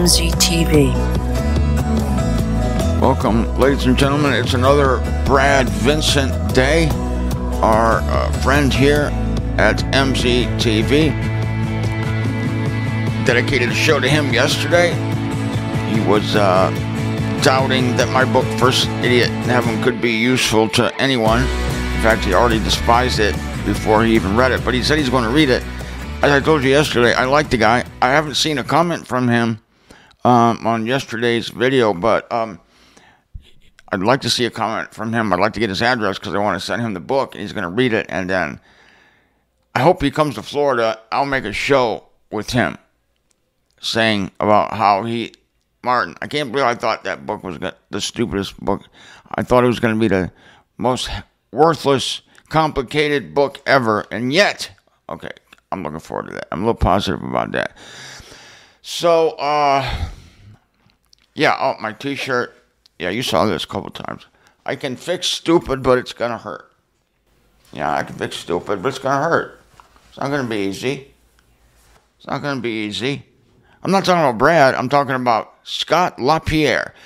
MZTV. Welcome, ladies and gentlemen. It's another Brad Vincent Day. Our friend here at MZTV dedicated a show to him yesterday. He was doubting that my book, First Idiot in Heaven, could be useful to anyone. In fact, he already despised it before he even read it, but he said he's going to read it. As I told you yesterday, I like the guy. I haven't seen a comment from him on yesterday's video, but I'd like to see a comment from him. I'd like to get his address because I want to send him the book, and he's going to read it, and then I hope he comes to Florida. I'll make a show with him saying about how Martin, I can't believe I thought that book was the stupidest book. I thought it was going to be the most worthless, complicated book ever, and yet, okay, I'm looking forward to that. I'm a little positive about that. So, my t-shirt. Yeah, you saw this a couple times. I can fix stupid, but it's going to hurt. Yeah, I can fix stupid, but it's going to hurt. It's not going to be easy. It's not going to be easy. I'm not talking about Brad. I'm talking about Scott LaPierre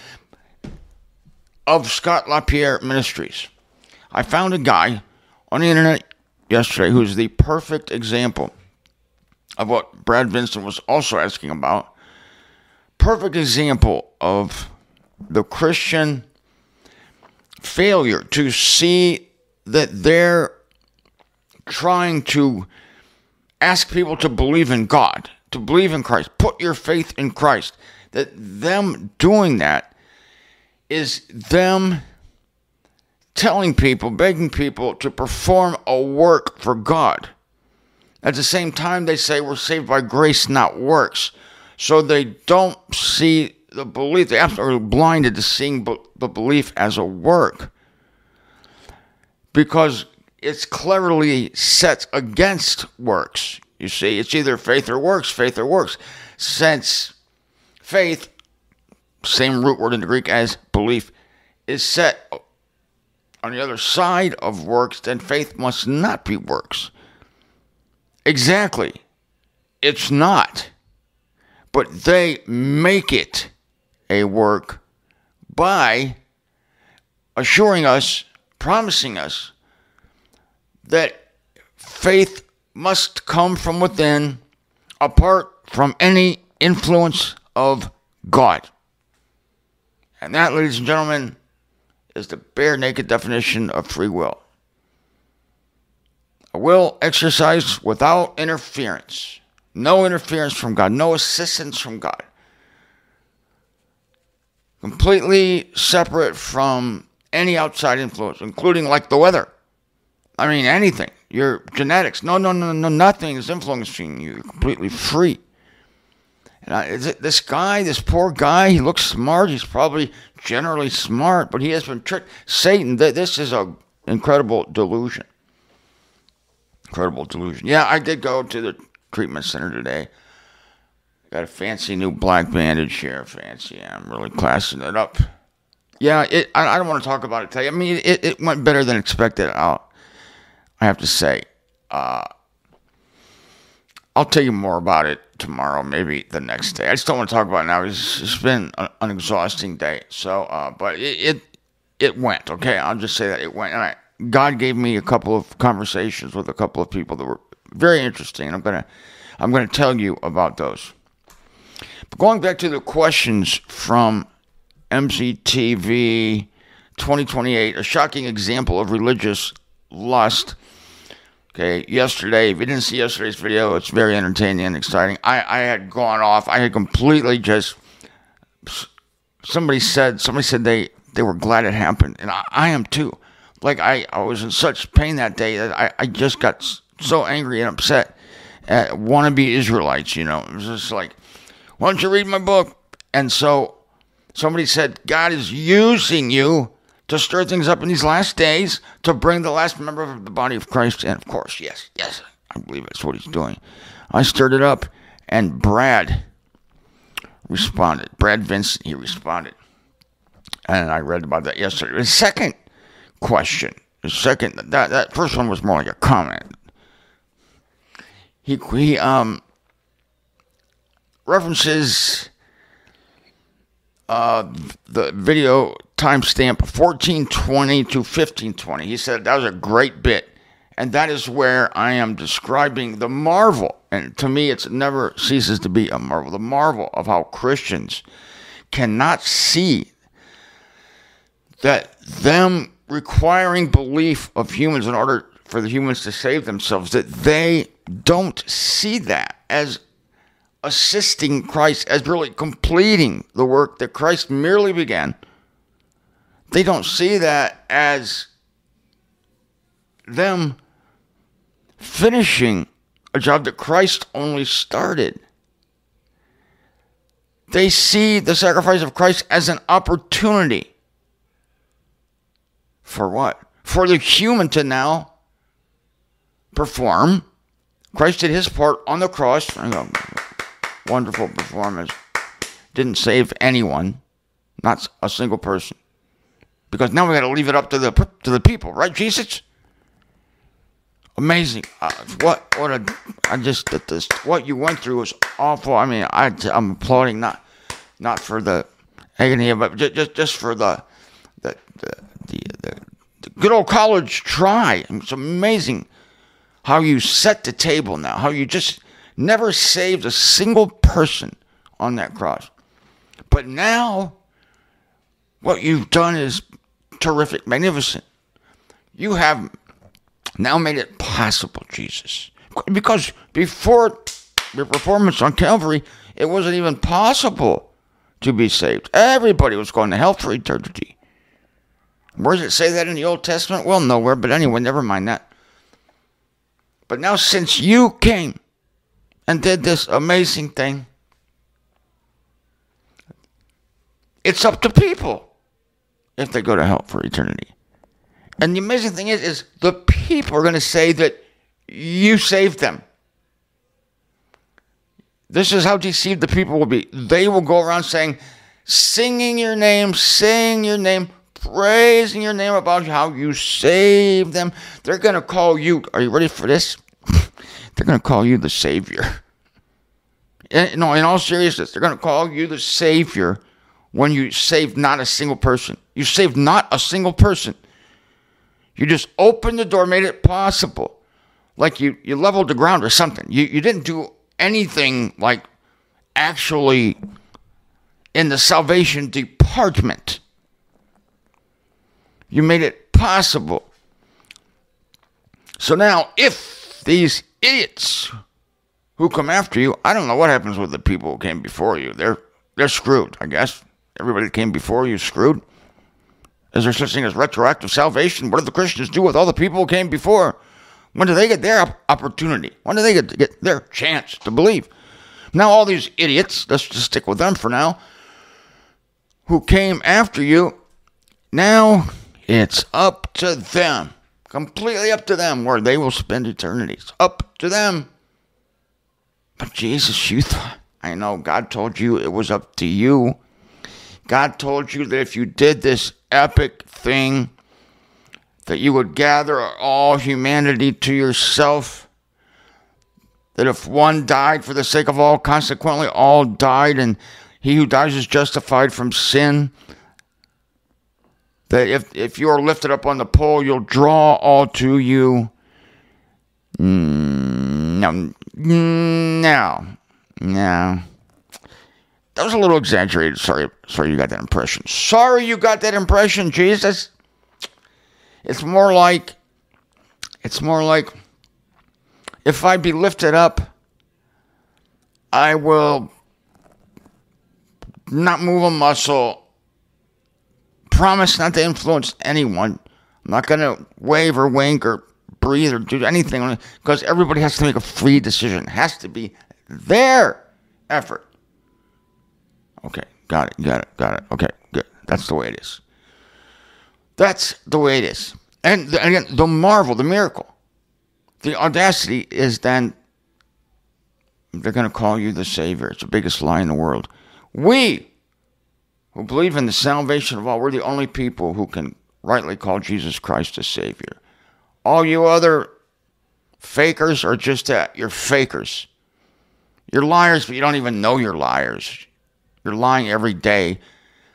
of Scott LaPierre Ministries. I found a guy on the internet yesterday who's the perfect example of what Brad Vincent was also asking about. Perfect example of the Christian failure to see that they're trying to ask people to believe in God, to believe in Christ, put your faith in Christ. That them doing that is them telling people, begging people to perform a work for God. At the same time, they say we're saved by grace, not works. So they don't see the belief. They're absolutely blinded to seeing the belief as a work. Because it's cleverly set against works. You see, it's either faith or works, Since faith, same root word in the Greek as belief, is set on the other side of works, then faith must not be works. Exactly. It's not. But they make it a work by assuring us, promising us, that faith must come from within, apart from any influence of God. And that, ladies and gentlemen, is the bare naked definition of free will. A will exercised without interference. No interference from God. No assistance from God. Completely separate from any outside influence, including like the weather. I mean, anything. Your genetics. No, nothing is influencing you. You're completely free. And this guy, this poor guy, he looks smart. He's probably generally smart, but he has been tricked. Satan, this is an incredible delusion. Incredible delusion. Yeah, I did go to the treatment center today. Got a fancy new black bandage here. Fancy. I'm really classing it up. Yeah, I don't want to talk about it today. I mean, it went better than expected. I have to say. I'll tell you more about it tomorrow, maybe the next day. I just don't want to talk about it now. It's been an exhausting day. So, but it went, okay? I'll just say that it went. And God gave me a couple of conversations with a couple of people that were very interesting. And I'm gonna tell you about those. But going back to the questions from MZTV 2028, a shocking example of religious lust. Okay, yesterday, if you didn't see yesterday's video, it's very entertaining and exciting. I had gone off. I had completely just, somebody said they were glad it happened. And I am too. Like, I was in such pain that day that I just got so angry and upset at wannabe Israelites, you know. It was just like, why don't you read my book? And so somebody said, God is using you to stir things up in these last days to bring the last member of the body of Christ in. Of course, yes, I believe that's what he's doing. I stirred it up, and Brad responded. Brad Vincent, he responded. And I read about that yesterday. The second question, that first one was more like a comment. He references the video timestamp 1420 to 1520. He said that was a great bit. And that is where I am describing the marvel. And to me, it never ceases to be a marvel. The marvel of how Christians cannot see that them requiring belief of humans in order for the humans to save themselves, that they don't see that as assisting Christ, as really completing the work that Christ merely began. They don't see that as them finishing a job that Christ only started. They see the sacrifice of Christ as an opportunity. For what? For the human to now perform. Christ did his part on the cross. Wonderful performance. Didn't save anyone. Not a single person. Because now we got to leave it up to the people, right, Jesus? Amazing. What you went through was awful. I mean, I'm applauding not for the agony, but just for the good old college try. It's amazing how you set the table now. How you just never saved a single person on that cross. But now, what you've done is terrific, magnificent. You have now made it possible, Jesus. Because before your performance on Calvary, it wasn't even possible to be saved. Everybody was going to hell for eternity. Where does it say that in the Old Testament? Well, nowhere, but anyway, never mind that. But now since you came and did this amazing thing, it's up to people if they go to hell for eternity. And the amazing thing is the people are going to say that you saved them. This is how deceived the people will be. They will go around singing your name, praising your name about how you saved them. They're going to call you, are you ready for this? They're going to call you the Savior. No, in all seriousness, they're going to call you the Savior when you saved not a single person. You saved not a single person. You just opened the door, made it possible. Like you leveled the ground or something. You didn't do anything like actually in the salvation department. You made it possible. So now, if these idiots who come after you, I don't know what happens with the people who came before you. They're screwed, I guess. Everybody that came before you is screwed. Is there such thing as retroactive salvation? What do the Christians do with all the people who came before? When do they get their opportunity? When do they get their chance to believe? Now all these idiots, let's just stick with them for now, who came after you, now it's up to them. Completely up to them where they will spend eternities. Up to them. But Jesus, you thought, I know God told you it was up to you. God told you that if you did this epic thing, that you would gather all humanity to yourself. That if one died for the sake of all, consequently all died, and he who dies is justified from sin. That if you are lifted up on the pole, you'll draw all to you. No. That was a little exaggerated. Sorry you got that impression. Sorry you got that impression, Jesus. It's more like if I be lifted up, I will not move a muscle. Promise not to influence anyone. I'm not going to wave or wink or breathe or do anything because everybody has to make a free decision. It has to be their effort. Okay, got it. Okay, good. That's the way it is. That's the way it is. And again, the marvel, the miracle, the audacity is then they're going to call you the Savior. It's the biggest lie in the world. We, who believe in the salvation of all, we're the only people who can rightly call Jesus Christ the Savior. All you other fakers are just that. You're fakers. You're liars, but you don't even know you're liars. You're lying every day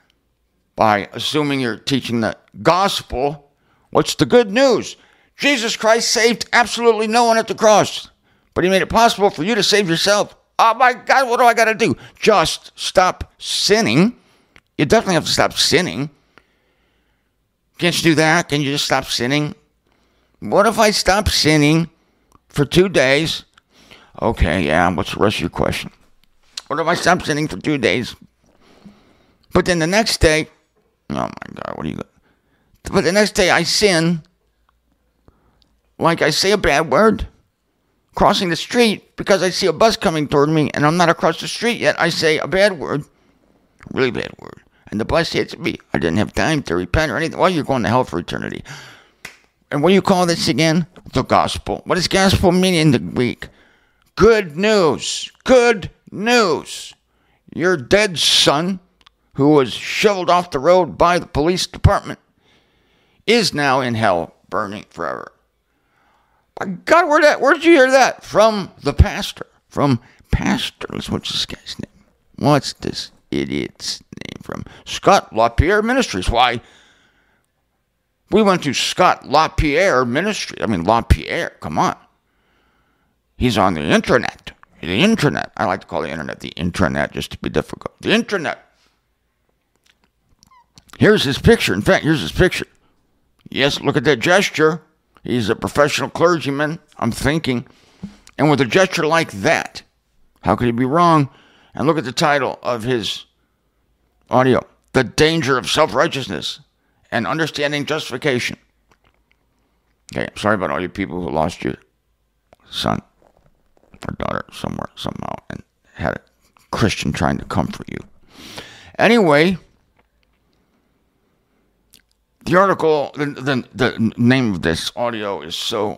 by assuming you're teaching the gospel. What's the good news? Jesus Christ saved absolutely no one at the cross, but he made it possible for you to save yourself. Oh my God, what do I got to do? Just stop sinning. You definitely have to stop sinning. Can't you do that? Can you just stop sinning? What if I stop sinning for 2 days? Okay, yeah, what's the rest of your question? What if I stop sinning for 2 days? But then the next day, oh my God, what are you... But the next day I sin, like I say a bad word, crossing the street because I see a bus coming toward me and I'm not across the street yet. I say a bad word, really bad word, and the bus hits me. I didn't have time to repent or anything. Well, you're going to hell for eternity. And what do you call this again? The gospel. What does gospel mean in the Greek? Good news. Good news. Your dead son, who was shoveled off the road by the police department, is now in hell burning forever. My God, where'd you hear that? From the pastor. From pastor. What's this guy's name? What's this idiot's name? From Scott LaPierre Ministries. Why? We went to Scott LaPierre Ministry. I mean, LaPierre, come on. He's on the intranet. The internet. I like to call the internet the intranet just to be difficult. The intranet. Here's his picture. In fact, here's his picture. Yes, look at that gesture. He's a professional clergyman, I'm thinking. And with a gesture like that, how could he be wrong? And look at the title of his audio. The Danger of Self-Righteousness and Understanding Justification. Okay, I'm sorry about all you people who lost your son or daughter somewhere, somehow, and had a Christian trying to comfort you. Anyway, the article, the name of this audio is so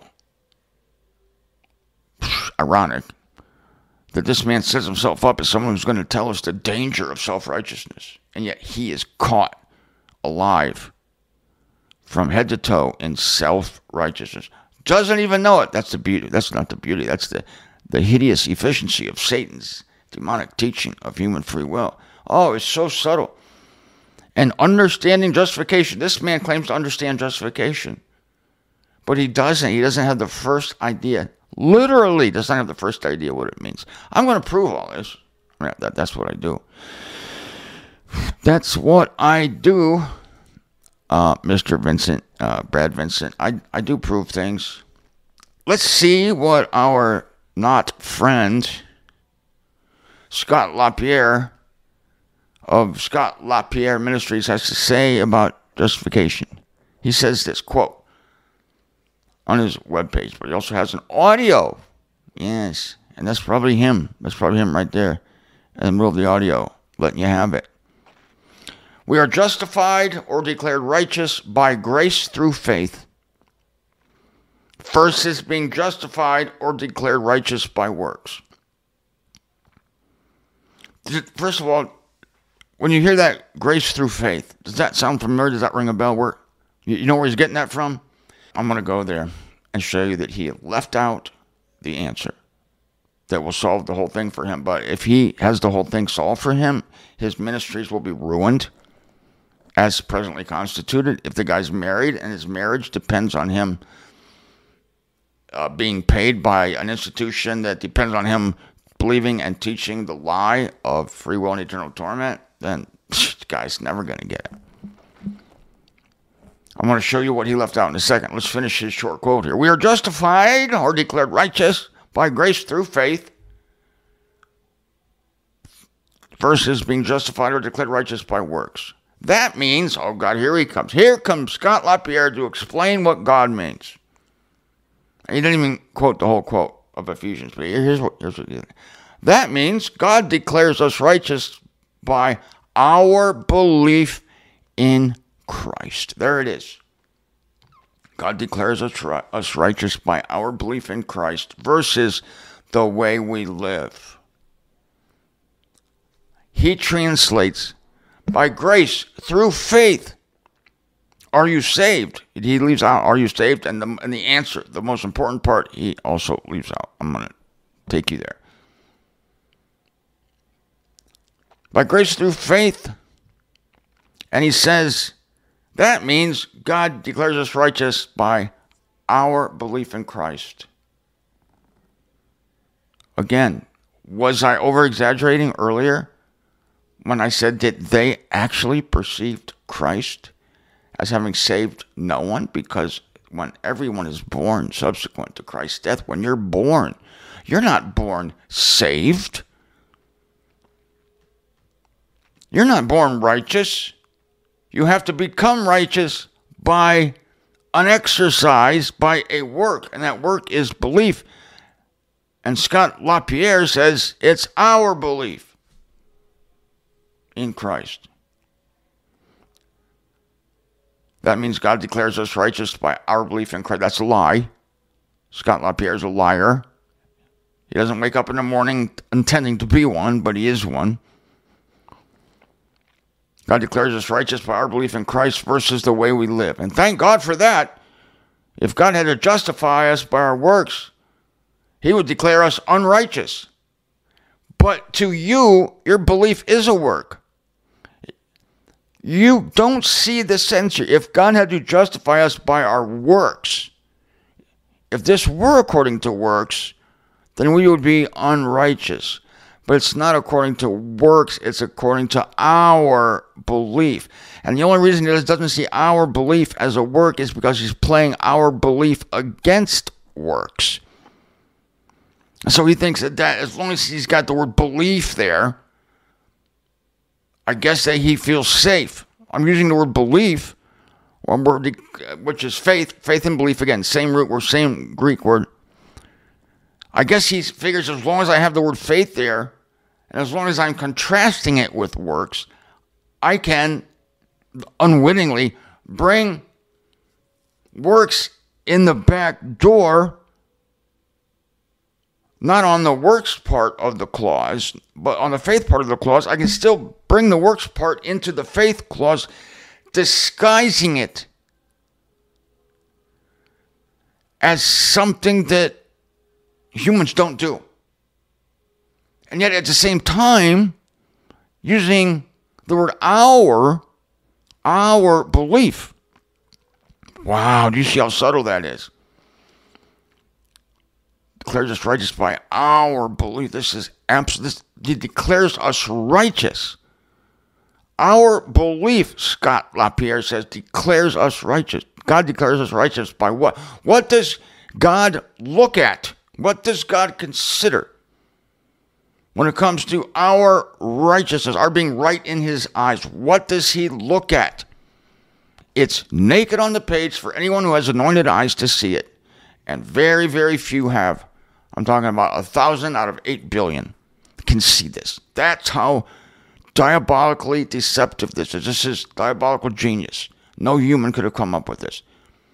ironic that this man sets himself up as someone who's going to tell us the danger of self-righteousness, and yet he is caught alive from head to toe in self-righteousness. Doesn't even know it. That's the beauty. That's not the beauty. That's the hideous efficiency of Satan's demonic teaching of human free will. Oh, it's so subtle. And understanding justification. This man claims to understand justification, but he doesn't. He doesn't have the first idea. Literally doesn't have the first idea what it means. I'm going to prove all this. That's what I do. That's what I do, Mr. Vincent, Brad Vincent. I do prove things. Let's see what our not friend, Scott LaPierre, of Scott LaPierre Ministries has to say about justification. He says this, quote, on his webpage, but he also has an audio. Yes, and that's probably him. That's probably him right there in the middle of the audio, letting you have it. We are justified or declared righteous by grace through faith versus being justified or declared righteous by works. First of all, when you hear that grace through faith, does that sound familiar? Does that ring a bell? You know where he's getting that from? I'm going to go there and show you that he left out the answer that will solve the whole thing for him. But if he has the whole thing solved for him, his ministries will be ruined as presently constituted. If the guy's married and his marriage depends on him being paid by an institution that depends on him believing and teaching the lie of free will and eternal torment, then the guy's never going to get it. I'm going to show you what he left out in a second. Let's finish his short quote here. We are justified or declared righteous by grace through faith versus being justified or declared righteous by works. That means, oh God, here he comes. Here comes Scott LaPierre to explain what God means. He didn't even quote the whole quote of Ephesians, but here's what he did. That means God declares us righteous by our belief in Christ. There it is. God declares us righteous by our belief in Christ versus the way we live. He translates by grace through faith. Are you saved? He leaves out, are you saved? And the answer, the most important part, he also leaves out. I'm going to take you there. By grace through faith And he says, that means God declares us righteous by our belief in Christ. Again, was I over-exaggerating earlier when I said that they actually perceived Christ as having saved no one? Because when everyone is born subsequent to Christ's death, when you're born, you're not born saved. You're not born righteous. You have to become righteous by an exercise, by a work, and that work is belief. And Scott LaPierre says it's our belief in Christ. That means God declares us righteous by our belief in Christ. That's a lie. Scott LaPierre is a liar. He doesn't wake up in the morning intending to be one, but he is one. God declares us righteous by our belief in Christ versus the way we live. And thank God for that. If God had to justify us by our works, he would declare us unrighteous. But to you, your belief is a work. You don't see the sense here. If God had to justify us by our works, if this were according to works, then we would be unrighteous. But it's not according to works, it's according to our belief. And the only reason he doesn't see our belief as a work is because he's playing our belief against works. So he thinks that as long as he's got the word belief there, I guess that he feels safe. I'm using the word belief, which is faith. Faith and belief, again, same root word, same Greek word. I guess he figures as long as I have the word faith there, and as long as I'm contrasting it with works, I can unwittingly bring works in the back door, not on the works part of the clause, but on the faith part of the clause. I can still bring the works part into the faith clause, disguising it as something that humans don't do. And yet at the same time, using the word our belief. Wow, do you see how subtle that is? Declares us righteous by our belief. This is absolute. He declares us righteous. Our belief, Scott LaPierre says, declares us righteous. God declares us righteous by what? What does God look at? What does God consider when it comes to our righteousness, our being right in his eyes? What does he look at? It's naked on the page for anyone who has anointed eyes to see it. And very, very few have. I'm talking about 1,000 out of 8 billion can see this. That's how diabolically deceptive this is. This is diabolical genius. No human could have come up with this.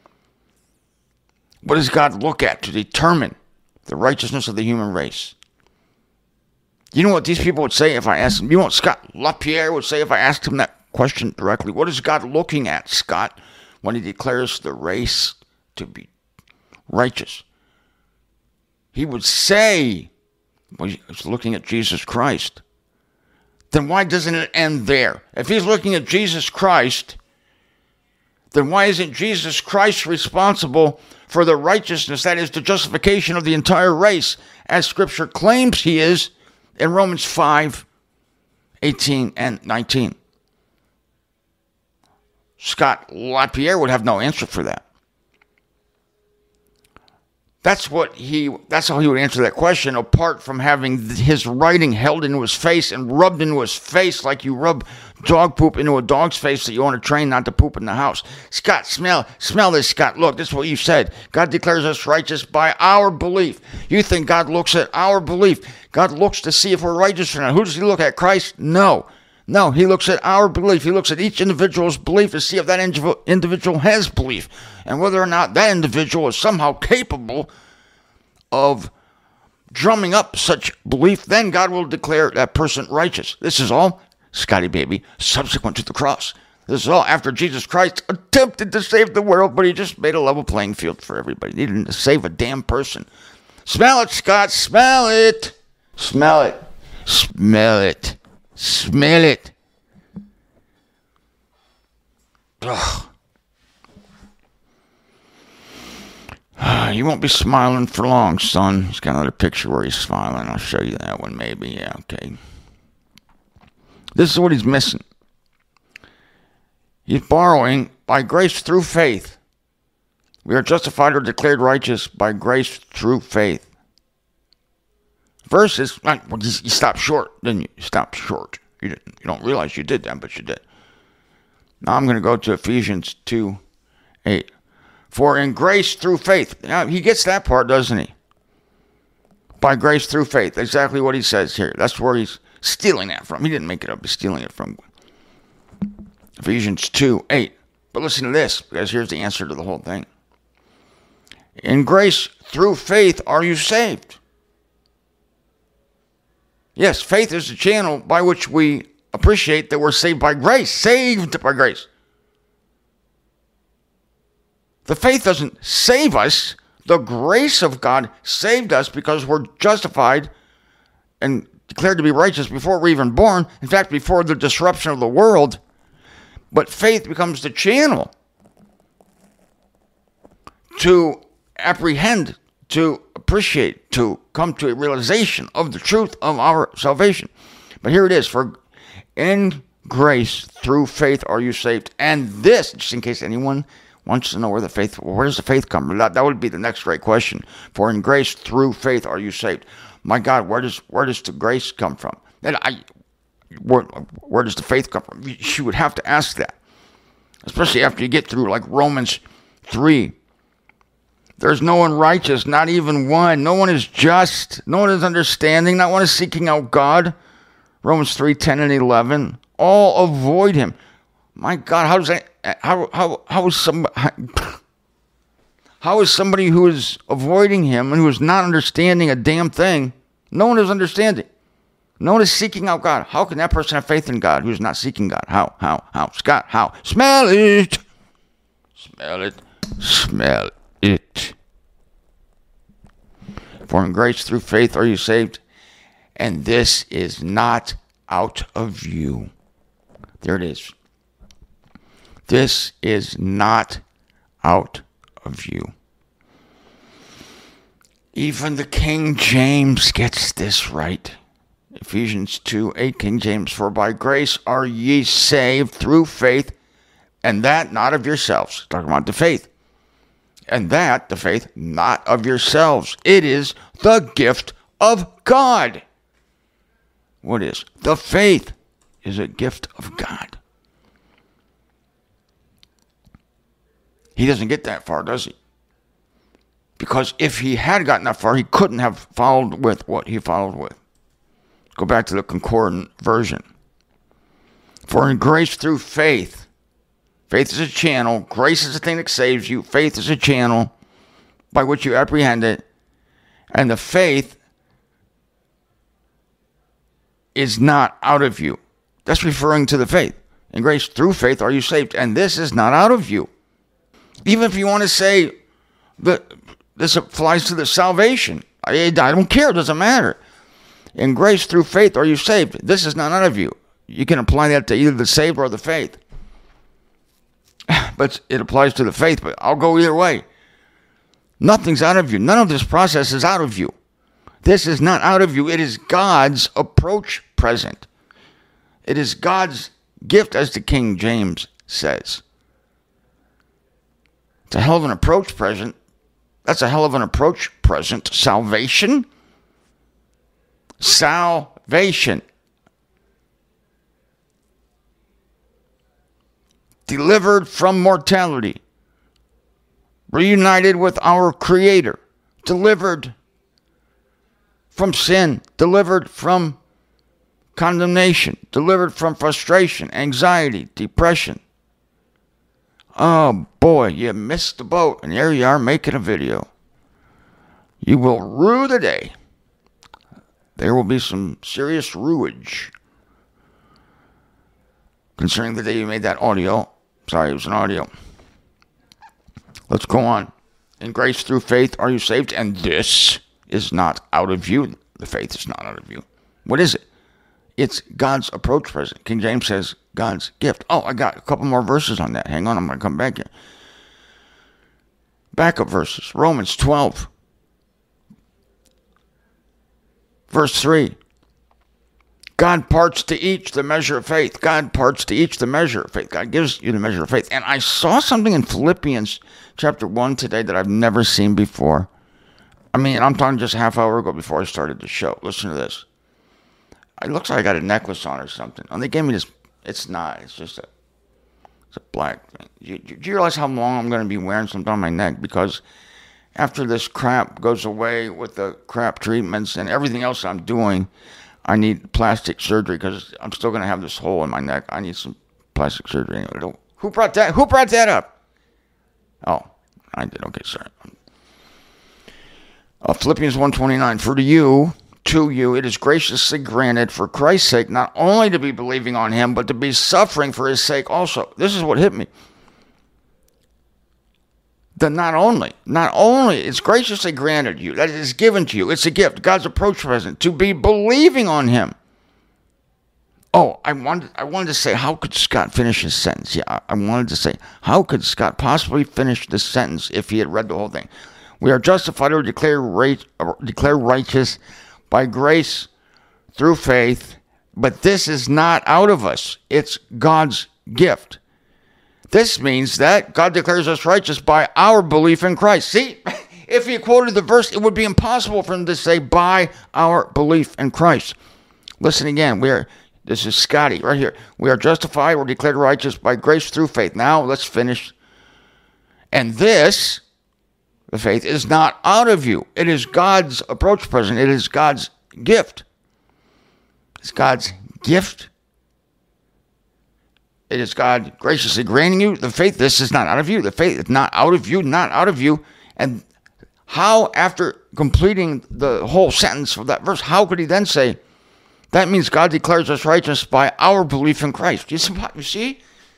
What does God look at to determine the righteousness of the human race? You know what these people would say if I asked them? You know what Scott LaPierre would say if I asked him that question directly? What is God looking at, Scott, when he declares the race to be righteous? He would say, well, he's looking at Jesus Christ. Then why doesn't it end there? If he's looking at Jesus Christ, then why isn't Jesus Christ responsible for the righteousness, that is, the justification of the entire race, as Scripture claims he is in Romans 5:18 and 19? Scott LaPierre would have no answer for that. That's how he would answer that question, apart from having his writing held into his face and rubbed into his face like you rub dog poop into a dog's face that you want to train not to poop in the house. Scott, smell this, Scott. Look, this is what you said. God declares us righteous by our belief. You think God looks at our belief. God looks to see if we're righteous or not. Who does he look at? Christ? No, he looks at our belief. He looks at each individual's belief to see if that individual has belief, and whether or not that individual is somehow capable of drumming up such belief. Then God will declare that person righteous. This is all, Scotty baby, subsequent to the cross. This is all after Jesus Christ attempted to save the world, but he just made a level playing field for everybody. He didn't save a damn person. Smell it, Scott. Smell it. Smell it. Smell it. Smell it. Ugh. You won't be smiling for long, son. He's got another picture where he's smiling. I'll show you that one maybe. Yeah, okay. This is what he's missing. He's borrowing by grace through faith. We are justified or declared righteous by grace through faith. Verses, well, you stopped short, didn't you? You stopped short. You didn't. You don't realize you did that, but you did. Now I'm going to go to Ephesians 2:8. For in grace through faith. Now, he gets that part, doesn't he? By grace through faith. Exactly what he says here. That's where he's stealing that from. He didn't make it up. He's stealing it from Ephesians 2:8. But listen to this, because here's the answer to the whole thing. In grace through faith are you saved. Yes, faith is the channel by which we appreciate that we're saved by grace. Saved by grace. The faith doesn't save us. The grace of God saved us because we're justified and declared to be righteous before we're even born. In fact, before the disruption of the world. But faith becomes the channel to apprehend, to appreciate, to come to a realization of the truth of our salvation. But here it is. For in grace through faith are you saved. And this, just in case anyone wants to know where does the faith come from? That would be the next great question. For in grace through faith are you saved. My God, where does the grace come from? Where does the faith come from? You would have to ask that. Especially after you get through like Romans 3. There's no one righteous, not even one. No one is just. No one is understanding. Not one is seeking out God. Romans 3:10 and 11. All avoid him. My God, how is somebody who is avoiding him and who is not understanding a damn thing? No one is understanding. No one is seeking out God. How can that person have faith in God who is not seeking God? How? Scott, how? Smell it. Smell it. Smell it. For in grace through faith are you saved, and this is not out of you. There it is. This is not out of you. Even the King James gets this right. Ephesians 2:8, King James, for by grace are ye saved through faith, and that not of yourselves. Talking about the faith. And that, the faith, not of yourselves. It is the gift of God. What is? The faith is a gift of God. He doesn't get that far, does he? Because if he had gotten that far, he couldn't have followed with what he followed with. Go back to the concordant version. For in grace through faith, faith is a channel, grace is the thing that saves you, faith is a channel by which you apprehend it, and the faith is not out of you. That's referring to the faith. In grace through faith are you saved, and this is not out of you. Even if you want to say that this applies to the salvation, I don't care, it doesn't matter. In grace through faith are you saved. This is not out of you. You can apply that to either the saved or the faith. But it applies to the faith, but I'll go either way. Nothing's out of you. None of this process is out of you. This is not out of you. It is God's approach present. It is God's gift, as the King James says. It's a hell of an approach present. That's a hell of an approach present. Salvation. Salvation. Delivered from mortality. Reunited with our Creator. Delivered from sin. Delivered from condemnation. Delivered from frustration, anxiety, depression. Oh boy, you missed the boat, and here you are making a video. You will rue the day. There will be some serious ruage concerning the day you made that audio. Sorry, it was an audio. Let's go on. In grace through faith are you saved, and this is not out of you. The faith is not out of you. What is it? It's God's approach present. King James says God's gift. Oh, I got a couple more verses on that. Hang on, I'm going to come back here. Backup verses. Romans 12. Verse 3. God parts to each the measure of faith. God parts to each the measure of faith. God gives you the measure of faith. And I saw something in Philippians chapter 1 today that I've never seen before. I mean, I'm talking just a half hour ago before I started the show. Listen to this. It looks like I got a necklace on or something. And they gave me this. It's not. It's just it's a black thing. Do you realize how long I'm going to be wearing something on my neck? Because after this crap goes away with the crap treatments and everything else I'm doing, I need plastic surgery because I'm still going to have this hole in my neck. I need some plastic surgery. Who brought that? Who brought that up? Oh, I did. Okay, sorry. Philippians 1:29. For to you, it is graciously granted for Christ's sake, not only to be believing on him, but to be suffering for his sake also. This is what hit me. Not only, it's graciously granted you, that it is given to you, it's a gift, God's approach present, to be believing on him. Oh, I wanted to say, how could Scott finish his sentence? Yeah, I wanted to say, how could Scott possibly finish this sentence if he had read the whole thing? We are justified or declared righteous by grace through faith, but this is not out of us. It's God's gift. This means that God declares us righteous by our belief in Christ. See, if he quoted the verse, it would be impossible for him to say by our belief in Christ. Listen again. This is Scotty right here. We are justified or declared righteous by grace through faith. Now let's finish. And this, the faith, is not out of you. It is God's approach present. It is God's gift. It's God's gift. It is God graciously granting you the faith. This is not out of you. The faith is not out of you, not out of you. And how, after completing the whole sentence of that verse, how could he then say, that means God declares us righteous by our belief in Christ? You see?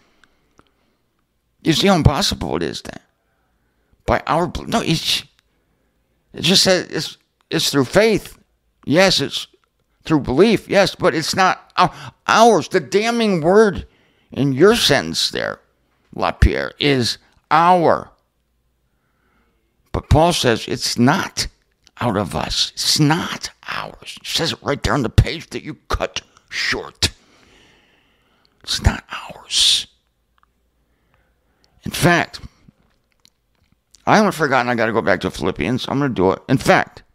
You see how impossible it is then? By our belief. No, it just says it's through faith. Yes, it's through belief. Yes, but it's not ours. The damning word in your sentence there, LaPierre, is our. But Paul says it's not out of us. It's not ours. It says it right there on the page that you cut short. It's not ours. In fact, I haven't forgotten I got to go back to Philippians. I'm going to do it. In fact,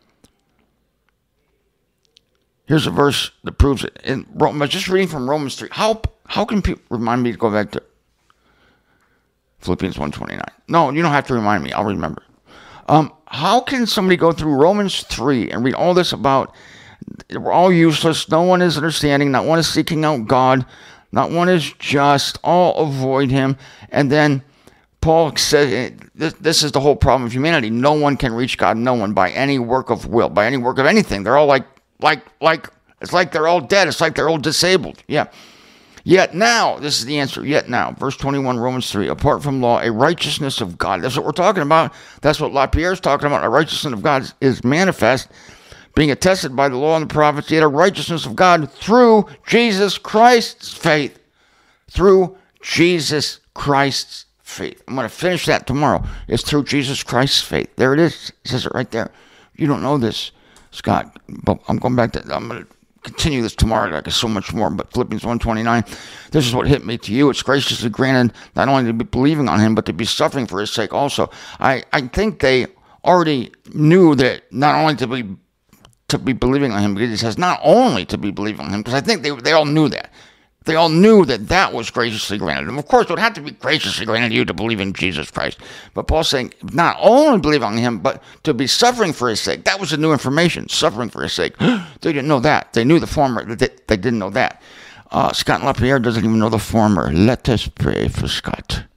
here's a verse that proves it. In Romans, just reading from Romans 3. How can people remind me to go back to Philippians 1:29? No, you don't have to remind me. I'll remember. How can somebody go through Romans 3 and read all this about we're all useless, no one is understanding, not one is seeking out God, not one is just, all avoid him, and then Paul says this is the whole problem of humanity. No one can reach God, no one, by any work of will, by any work of anything. They're all like it's like they're all dead. It's like they're all disabled. Yeah. Yet now, this is the answer. Yet now, verse 21, Romans 3, apart from law, a righteousness of God. That's what we're talking about. That's what LaPierre is talking about. A righteousness of God is manifest, being attested by the law and the prophets, yet a righteousness of God through Jesus Christ's faith. Through Jesus Christ's faith. I'm going to finish that tomorrow. It's through Jesus Christ's faith. There it is. It says it right there. You don't know this, Scott, but I'm going back to, I'm going to continue this tomorrow. Like so much more, but Philippians 1:29. This is what hit me to you. It's graciously granted not only to be believing on him, but to be suffering for his sake also. I think they already knew that not only to be believing on him, because it says not only to be believing on him, because I think they all knew that. They all knew that was graciously granted. And of course, it would have to be graciously granted you to believe in Jesus Christ. But Paul's saying not only believe on him, but to be suffering for his sake. That was the new information, suffering for his sake. They didn't know that. They knew the former. They didn't know that. Scott LaPierre doesn't even know the former. Let us pray for Scott.